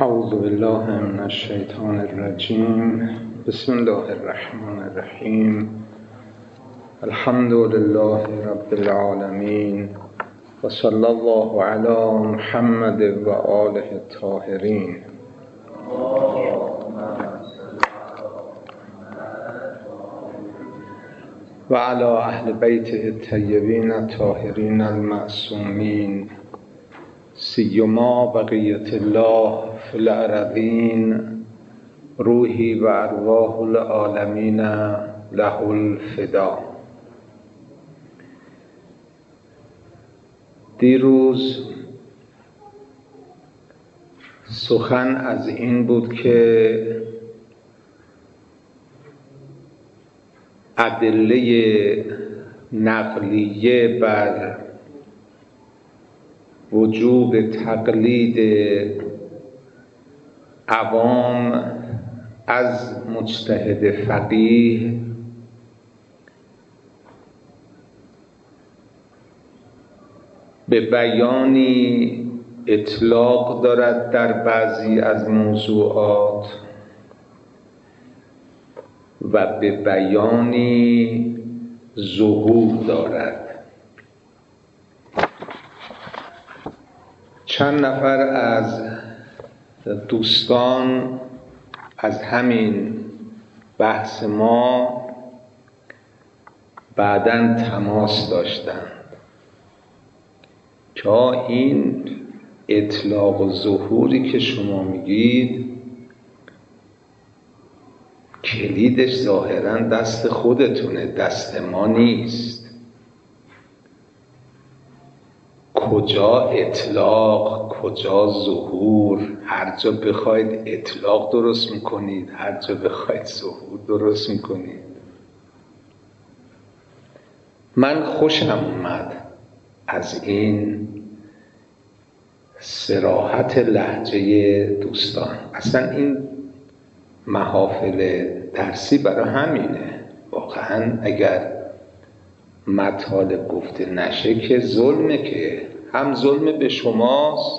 اعوذ بالله من الشیطان الرجیم. بسم الله الرحمن الرحیم. الحمد لله رب العالمین و صلی الله علی محمد و آله الطاهرین. و علی اهل بیته الطیبین الطاهرین المعصومین، سیما بقیت الله فی الارضین، روحی و ارواح العالمین له الفدا. دیروز سخن از این بود که ادله نقلیه بر وجوب تقلید عوام از مجتهد فقیه به بیانی اطلاق دارد در بعضی از موضوعات و به بیانی ظهور دارد. چند نفر از دوستان از همین بحث ما بعداً تماس داشتند که این اطلاق و ظهوری که شما میگید کلیدش ظاهراً دست خودتونه، دست ما نیست. کجا اطلاق، کجا ظهور؟ هر جا بخواید اطلاق درست میکنید، هر جا بخواید ظهور درست میکنید. من خوشم اومد از این صراحت لهجه دوستان. اصلا این محافل درسی برای همینه. واقعا اگر مطالب گفته نشه که ظلمه، که هم ظلم به شماست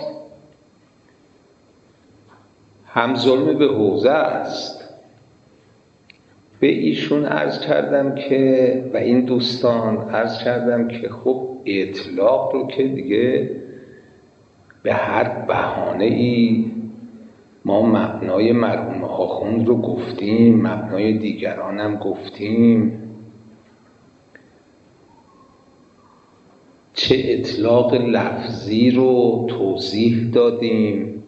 هم ظلم به حوزه است. به ایشون عرض کردم که و این دوستان عرض کردم که خب اطلاق رو که دیگه به هر بهانه‌ای ما مبنای مرحوم آخوند رو گفتیم، مبنای دیگران هم گفتیم. چه اطلاق لفظی رو توضیح دادیم،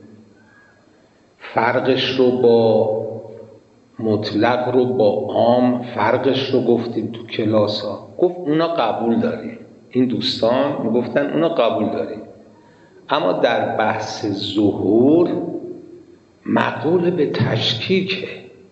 فرقش رو با مطلق رو با عام فرقش رو گفتیم تو کلاس ها. گفت اونا قبول داریم، این دوستان میگفتن اونا قبول داریم، اما در بحث ظهور مقول به تشکیکه.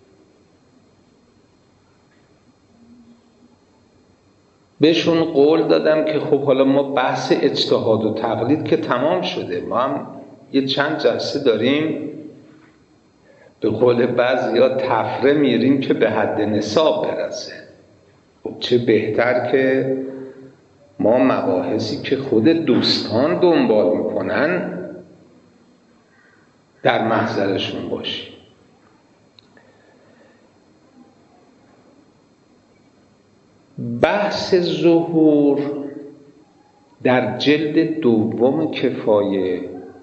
بهشون قول دادم که خب حالا ما بحث اجتهاد و تقلید که تمام شده، ما هم یه چند جلسه داریم به قول بعضیا تفره میریم که به حد نصاب برسه. خب چه بهتر که ما مباحثی که خود دوستان دنبال میکنن در محضرشون باشیم. بحث ظهور در جلد دوم کفایه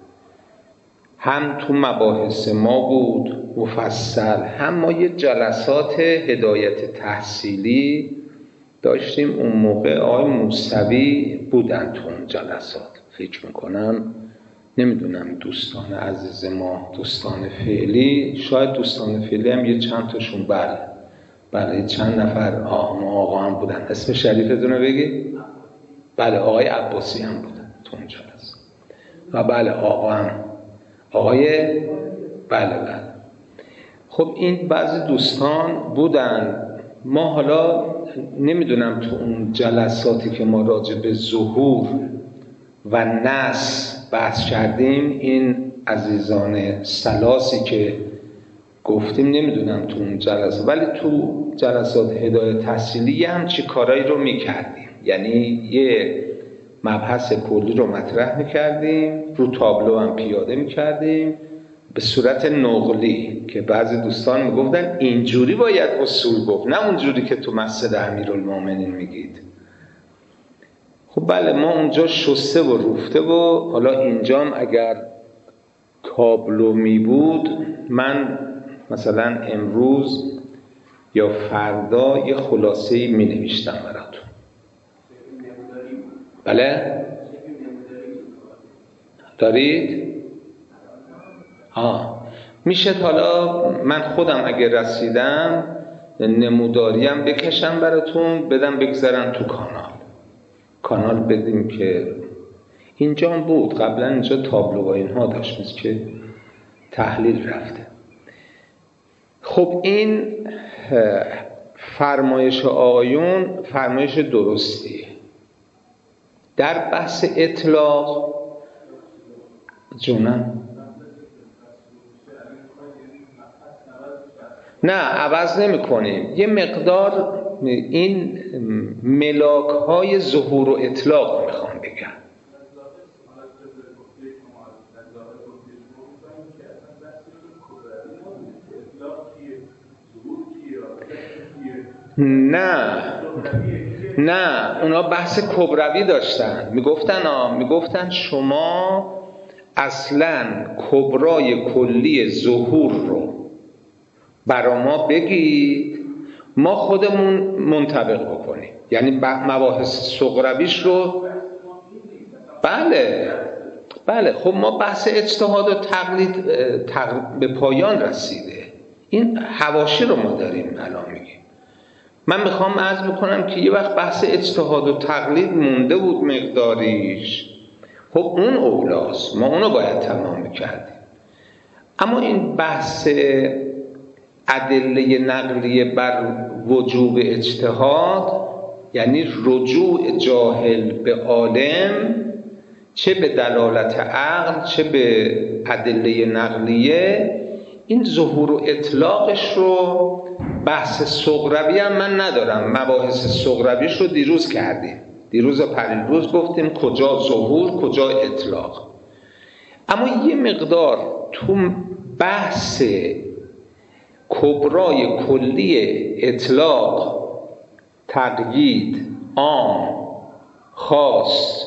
هم تو مباحث ما بود مفصل، هم ما یه جلسات هدایت تحصیلی داشتیم. اون موقع آقای موسوی بودن تو اون جلسات، فکر میکنم، نمیدونم دوستان عزیز ما، دوستان فعلی، شاید دوستان فعلی هم یه چند تاشون بله چند نفر آقا هم بودن. اسم شریفتون رو بگید. بله آقای عباسی هم بودن تو اون جلسه و بله آقا هم آقای بله. خب این بعضی دوستان بودن. ما حالا نمیدونم تو اون جلساتی که ما راجع به ظهور و نص بحث کردیم، این عزیزان سلاسی که گفتیم نمیدونم تو اون جلسات، ولی تو جلسات هدایت تحصیلی هم چی کارایی رو میکردیم. یعنی یه مبحث کلی رو مطرح میکردیم، رو تابلو هم پیاده میکردیم، به صورت نقلی که بعضی دوستان میگفتن اینجوری باید اصول گفت، نه اونجوری که تو مسجد امیرالمومنین میگید. خب بله، ما اونجا شسته و روفته و حالا اینجام اگر تابلو می بود، من مثلا امروز یا فردا یه خلاصه‌ای می نوشتم براتون. بله؟ دارید؟ میشه حالا من خودم اگه رسیدم نموداریم بکشم براتون بدم بگذارن تو کانال بدیم که اینجا هم بود قبلا، اینجا تابلو و اینها داشت، مثل که تحلیل رفته. خب این فرمایش آقایون فرمایش درستیه. در بحث اطلاق جونم نه عوض نمی کنیم، یه مقدار این ملاک های ظهور و اطلاق میخوام بگم. نه اونا بحث کبروی داشتن، میگفتن شما اصلا کبرای کلی ظهور رو برا ما بگید، ما خودمون منطبق بکنیم، یعنی مباحث صغرویش رو. بله خب ما بحث اجتهاد و تقلید به پایان رسیده، این حواشی رو ما داریم الان میگیم. من میخوام عرض بکنم که یه وقت بحث اجتهاد و تقلید مونده بود مقداریش، خب اون اولاست، ما اونو باید تمام میکردیم. اما این بحث ادله نقلیه بر وجوب اجتهاد، یعنی رجوع جاهل به عالم، چه به دلالت عقل چه به ادله نقلیه، این ظهور و اطلاقش رو بحث صغروی هم من ندارم، مباحث صغرویش رو دیروز کردیم، دیروز و پریروز گفتیم کجا ظهور کجا اطلاق. اما یه مقدار تو بحث کبرای کلی اطلاق، تقیید، عام، خاص،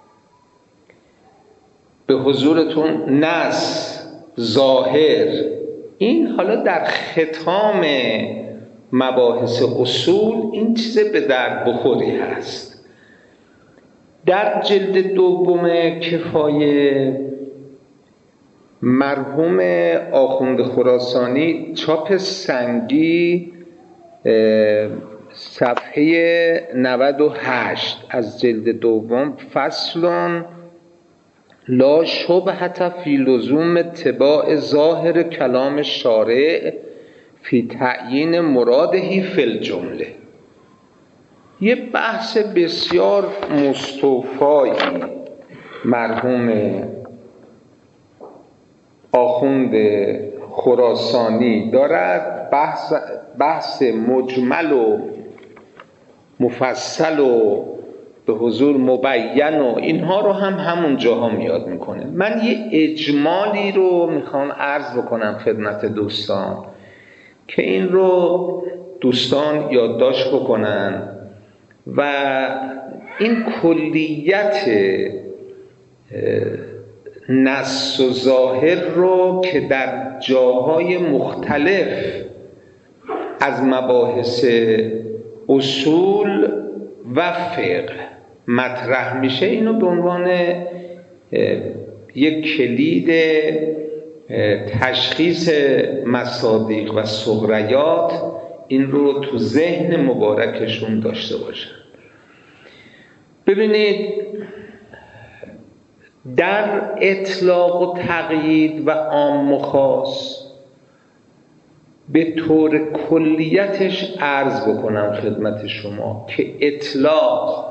به حضورتون نص، ظاهر، این حالا در ختام مباحث اصول این چیز به درد بخوری هست. در جلد دوم کفایه مرحوم آخوند خراسانی چاپ سنگی صفحه 98 از جلد دوم، فصل لا شبهة فی لزوم اتباع ظاهر کلام شارع فی تعیین مراده فی الجمله، یه بحث بسیار مستوفایی مرحوم آخوند خراسانی دارد، بحث مجمل و مفصل و به حضور مبین و اینها رو همون جاها میاد میکنه. من یه اجمالی رو میخوام عرض بکنم خدمت دوستان که این رو دوستان یادداشت بکنن و این کلیت نص و ظاهر رو که در جاهای مختلف از مباحث اصول و فقه مطرح میشه، اینو به عنوان یک کلید تشخیص مصادیق و صغریات این رو تو ذهن مبارکشون داشته باشن. ببینید در اطلاق و تقیید و عام و خاص به طور کلیتش عرض بکنم خدمت شما که اطلاق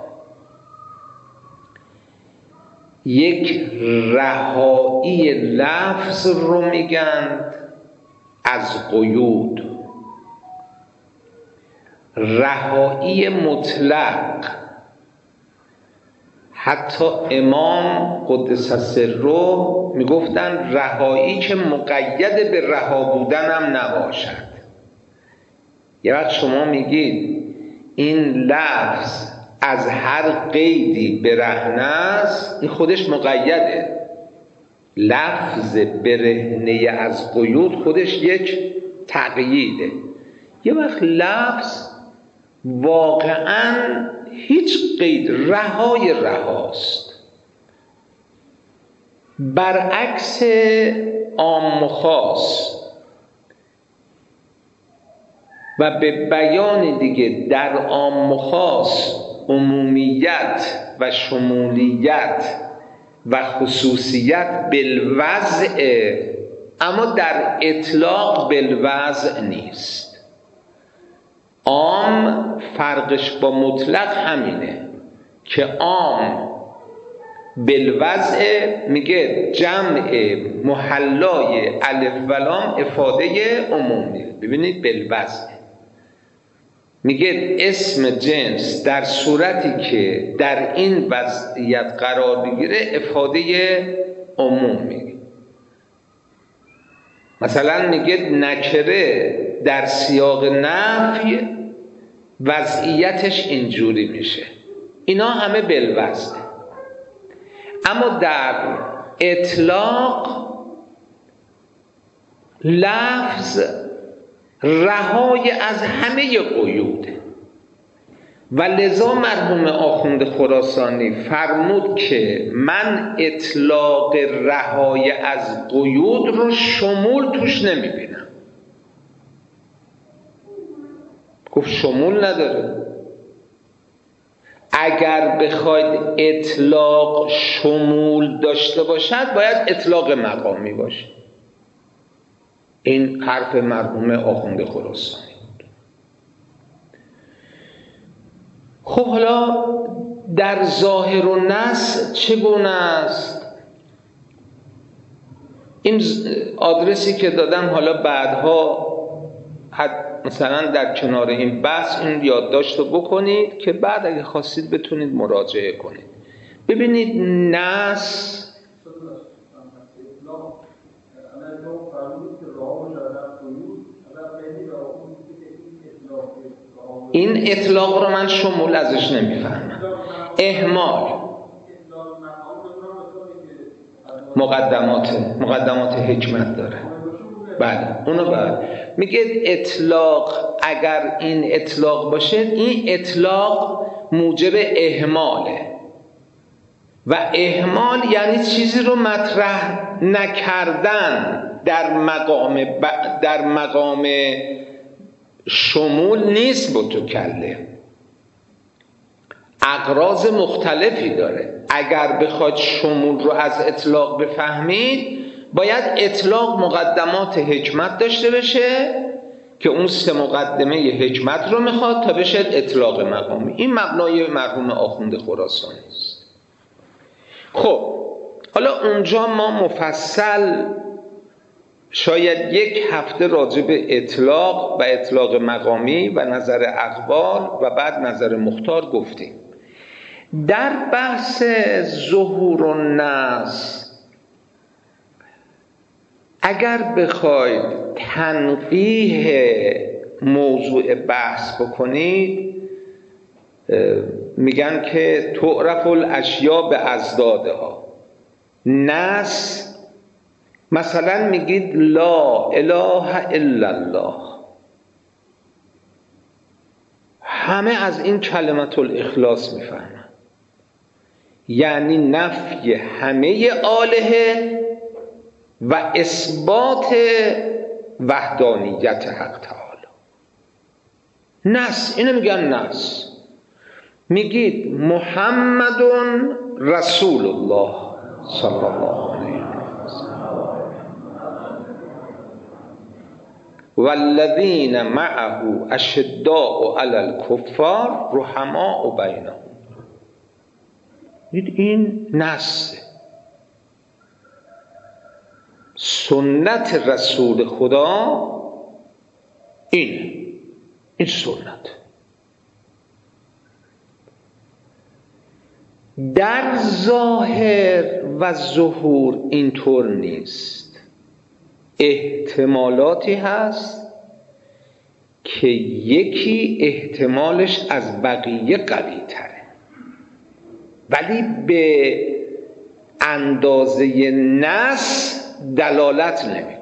یک رهایی لفظ رو میگن از قیود، رهایی مطلق حتی امام قدس سره میگفتن رهایی که مقید به رها بودنم نباشد. یه وقت شما میگید این لفظ از هر قیدی برهنه است، این خودش مقیده. لفظ برهنه از قیود خودش یک تقییده. یه وقت لفظ واقعاً هیچ قید، رهای رهاست. برعکس عام و خاص و به بیان دیگه در عام و خاص عمومیت و شمولیت و خصوصیت بالوضع، اما در اطلاق بالوضع نیست. عام فرقش با مطلق همینه که عام بالوضع میگه جمع محلای الف و لام افاده عمومی. ببینید بالوضع میگه اسم جنس در صورتی که در این وضعیت قرار بگیره افاده عموم میگه. مثلا میگه نکره در سیاق نفی وضعیتش اینجوری میشه. اینا همه بالوضع. اما در اطلاق لفظ رهای از همه قیود و لذا مرحوم آخوند خراسانی فرمود که من اطلاق رهای از قیود رو شمول توش نمیبینم. گفت شمول نداره. اگر بخواید اطلاق شمول داشته باشد باید اطلاق مقامی باشه. این حرف مرحوم آخوند خراسانی بود. خب حالا در ظاهر و نص چگونه است؟ این آدرسی که دادم حالا بعدها مثلا در کنار این بحث این یادداشت رو بکنید که بعد اگه خواستید بتونید مراجعه کنید. ببینید نص این اطلاق رو من شمول ازش نمیفهمم. اهمال مقدمات حکمت داره. بعد اونو بعد میگه اطلاق، اگر این اطلاق باشه این اطلاق موجب اهماله و اهمال یعنی چیزی رو مطرح نکردن در مقام شمول نیست. متکلم اغراض مختلفی داره. اگر بخواد شمول رو از اطلاق بفهمید باید اطلاق مقدمات حکمت داشته باشه که اون 3 مقدمه حکمت رو میخواد تا بشه اطلاق مقامی. این مبنای مرحوم آخوند خراسانی است. خب حالا اونجا ما مفصل شاید 1 هفته راجع به اطلاق و اطلاق مقامی و نظر اقوال و بعد نظر مختار گفتیم. در بحث ظهور النص اگر بخواید تنقیح موضوع بحث بکنید میگن که تعرف الاشیاء به ازدادها. نص مثلا میگید لا اله الا الله، همه از این کلمت الاخلاص میفهمن، یعنی نفی همه آلهه و اثبات وحدانیت حق تعالی. نص، اینو میگن نص. میگید محمد رسول الله صلی الله علیه والذین معه اشداء علی الکفار رحماء بینهم. این نص سنت رسول خدا، این سنت. در ظاهر و ظهور اینطور نیست. احتمالاتی هست که یکی احتمالش از بقیه قوی تره، ولی به اندازه نص دلالت نمیکنه.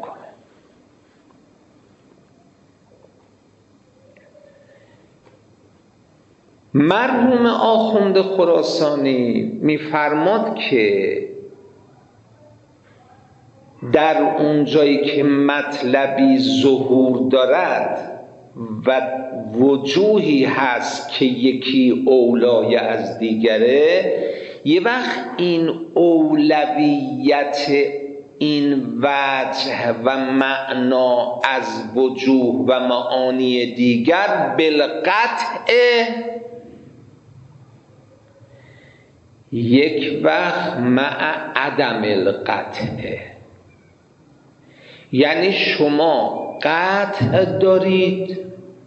مرحوم آخوند خراسانی میفرماد که در اونجایی که مطلبی ظهور دارد و وجوهی هست که یکی اولای از دیگره، یه وقت این اولویت این وجه و معنا از وجوه و معانی دیگر بالقطع یک وقت مع عدم القطع، یعنی شما قطع دارید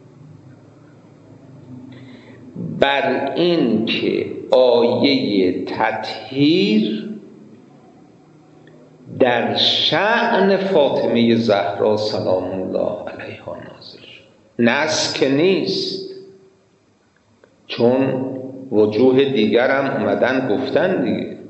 بر این که آیه تطهیر در شأن فاطمه زهرا سلام الله علیها نازل شد. نص که نیست، چون وجوه دیگر هم اومدن گفتن دیگه.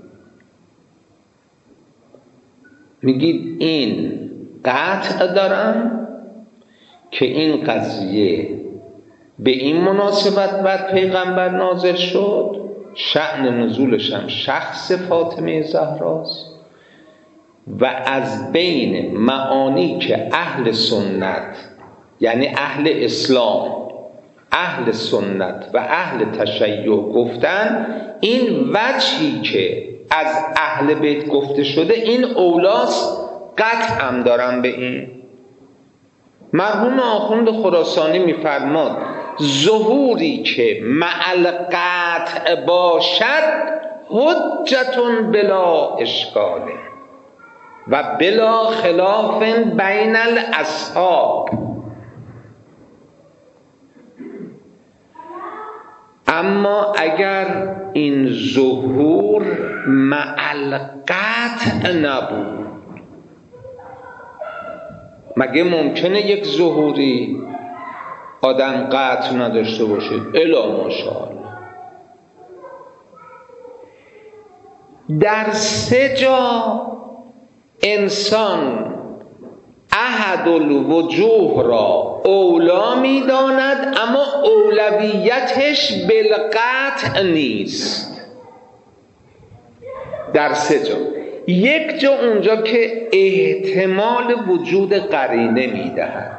میگید این قطع دارم که این قضیه به این مناسبت بر پیغمبر نازل شد، شأن نزولش هم شخص فاطمه زهراست و از بین معانی که اهل سنت، یعنی اهل اسلام، اهل سنت و اهل تشیع گفتن، این وجهی که از اهل بیت گفته شده این اولاست، قطع هم دارم به این. مرحوم آخوند خراسانی میفرماد ظهوری که مع القطع باشد حجتون بلا اشکال و بلا خلاف بین الاصحاب، اما اگر این ظهور مع القطع نبود، مگه ممکنه یک ظهوری آدم قطع نداشته باشید؟ الا ماشاءالله. در 3 جا انسان احد الوجوه را اولا می داند، اما اولویتش بالقطع نیست. در 3 جا. یک جا اونجا که احتمال وجود قرینه می دهد،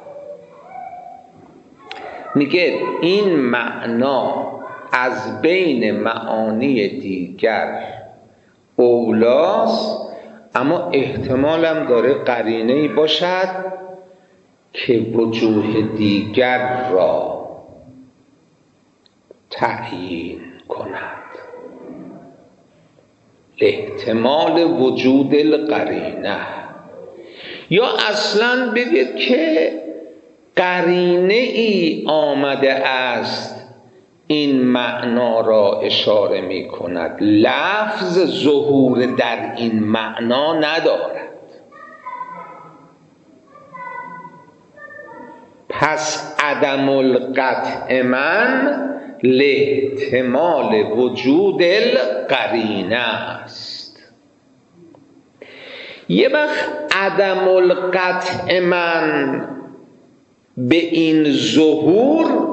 میگه این معنا از بین معانی دیگر اولاست، اما احتمالم داره قرینه‌ای باشد که وجوه دیگر را تعیین کند. احتمال وجود القرینه، یا اصلا بگید که قرینه ای آمده است این معنا را اشاره می کند، لفظ ظهور در این معنا ندارد. پس عدم القطع من لاحتمال وجود القرینه است. یه وقت عدم القطع من به این ظهور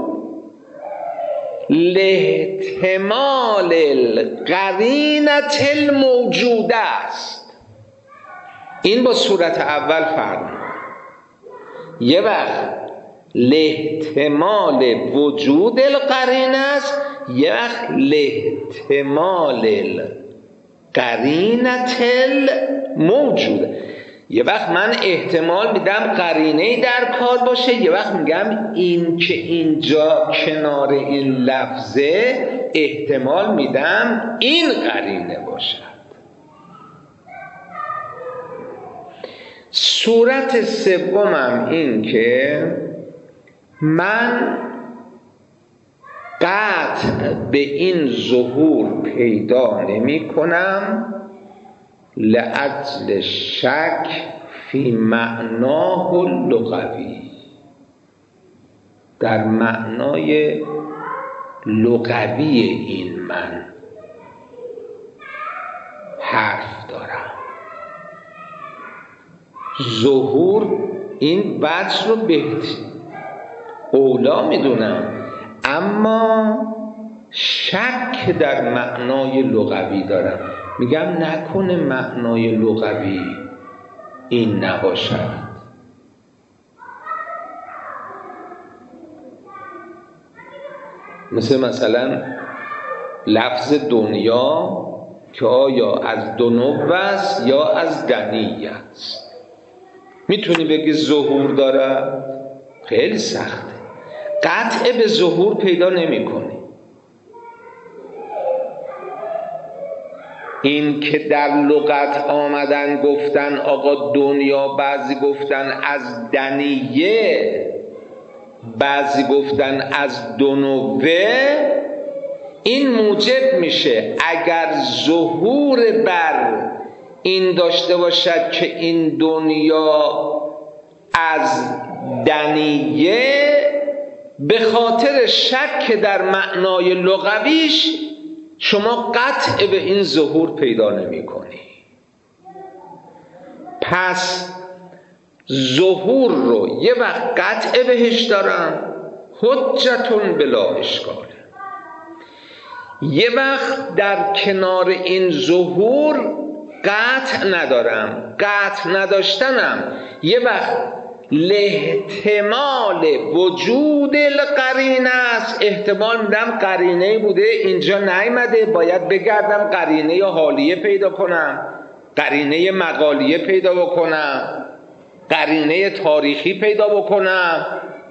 لاحتمال القرینه الموجوده است. این با صورت اول فرق می‌کنه. یه وقت لاحتمال وجود القرینه است، یه وقت لاحتمال القرینه الموجوده. یه وقت من احتمال میدم قرینه‌ای در کار باشه، یه وقت میگم این که اینجا کنار این لفظه احتمال میدم این قرینه باشد. صورت سومم این که من قطع به این ظهور پیدا نمی کنم لأجل شک فی معناه اللغوی، در معنای لغوی این من حرف دارم. ظهور این وجه رو اولا میدونم، اما شک در معنای لغوی دارم. میگم نکنه معنای لغوی این نباشد. مثلا لفظ دنیا که آیا از دنو است یا از دنیه است. میتونی بگی ظهور داره؟ خیلی سخته، قطع به ظهور پیدا نمی کنی. این که در لغت آمدن گفتن آقا دنیا، بعضی گفتن از دنیه، بعضی گفتن از دنوه، این موجب میشه اگر ظهور بر این داشته باشد که این دنیا از دنیه، به خاطر شک در معنای لغویش شما قطع به این ظهور پیدا نمی کنی. پس ظهور رو یه وقت قطع بهش دارم، حجتون بلا اشکاله. یه وقت در کنار این ظهور قطع ندارم. قطع نداشتنم یه وقت لاحتمال وجود القرینه است. احتمال میدم قرینه بوده اینجا نیامده، باید بگردم قرینه حالیه پیدا کنم، قرینه مقالیه پیدا بکنم، قرینه تاریخی پیدا بکنم،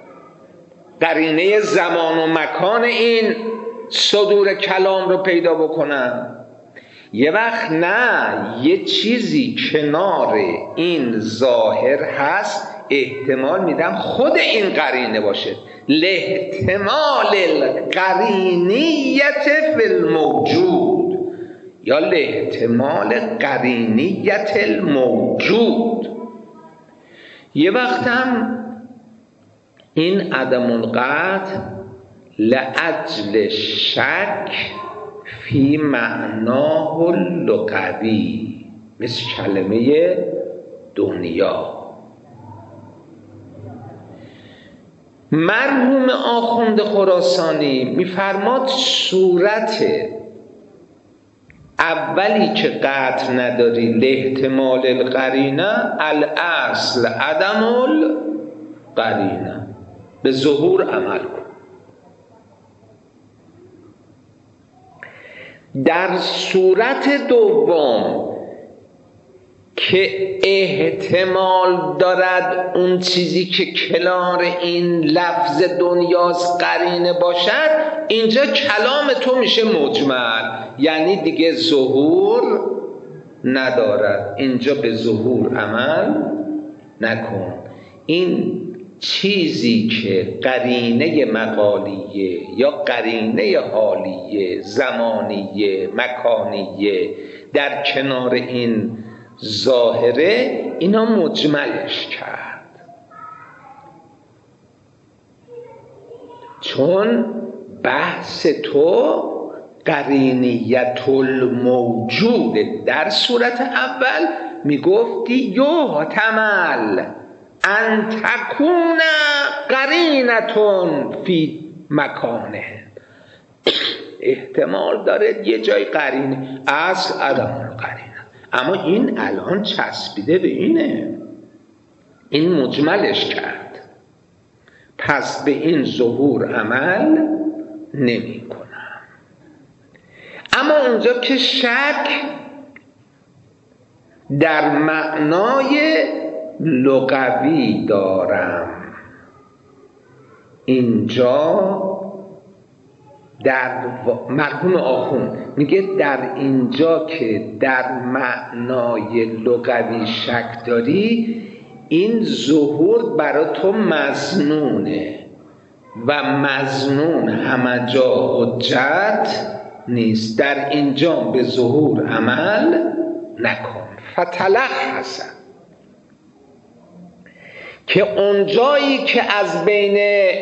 قرینه زمان و مکان این صدور کلام رو پیدا بکنم. یه وقت نه، یه چیزی کنار این ظاهر هست، احتمال میدم خود این قرینه باشه. لاحتمال القرینیت فی الموجود یا لاحتمال قرینیت الموجود. یه وقت هم این عدم القطع لأجل شک فی معناه اللغوی، مثل کلمه دنیا. مرحوم آخوند خراسانی میفرماد صورت اولی که قطع نداری لاحتمال القرینه، الاصل عدم القرینه، به ظهور عمل کن. در صورت دوم که احتمال دارد اون چیزی که کنار این لفظ دنیاست قرینه باشد، اینجا کلام تو میشه مجمل، یعنی دیگه ظهور ندارد. اینجا به ظهور عمل نکن. این چیزی که قرینه مقالیه یا قرینه حالیه، زمانیه، مکانیه در کنار این ظاهره، اینا مجملش کرد. چون بحث تو قرینیت الموجود، در صورت اول میگفتی یحتمل ان تکون قرینتون فی مکانه، احتمال داره یه جای قرینه، اصل عدم القرینه. اما این الان چسبیده به اینه، این مجملش کرد، پس به این ظهور عمل نمی کنم. اما اونجا که شک در معنای لغوی دارم، اینجا در مرحوم آخوند میگه در اینجا که در معنای لغوی شک داری، این ظهور برای تو مظنونه، و مظنون همه جا حجت نیست. در اینجا به ظهور عمل نکن. فتلخص، که اونجایی که از بین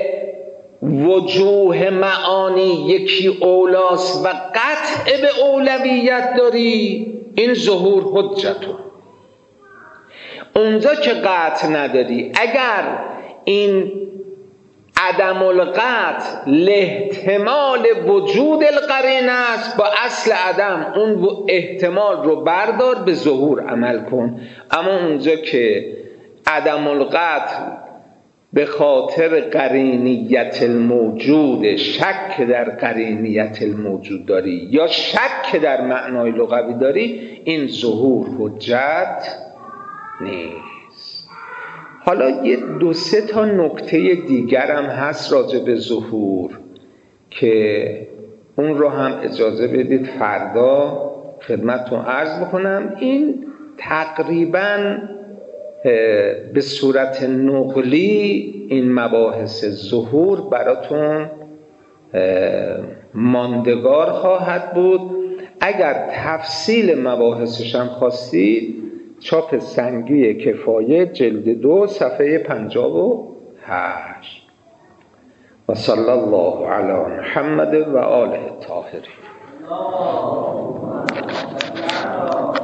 وجوه معانی یکی اولاست و قطع به اولویت داری، این ظهور حجتون. اونجا که قطع نداری، اگر این عدم القطع لاحتمال وجود القرین است، با اصل عدم اون احتمال رو بردار، به ظهور عمل کن. اما اونجا که عدم القطع به خاطر قرینیت الموجود، شک در قرینیت الموجود داری یا شک در معنای لغوی داری، این ظهور حجت نیست. حالا یه 2-3 تا نکته دیگرم هست راجع به ظهور که اون رو هم اجازه بدید فردا خدمتتون عرض بکنم. این تقریباً به صورت نقلی این مباحث ظهور براتون ماندگار خواهد بود. اگر تفصیل مباحثش هم خواستید، چاپ سنگی کفایه جلد 2 صفحه 58. و صلی الله علی محمد و آله الطاهرین.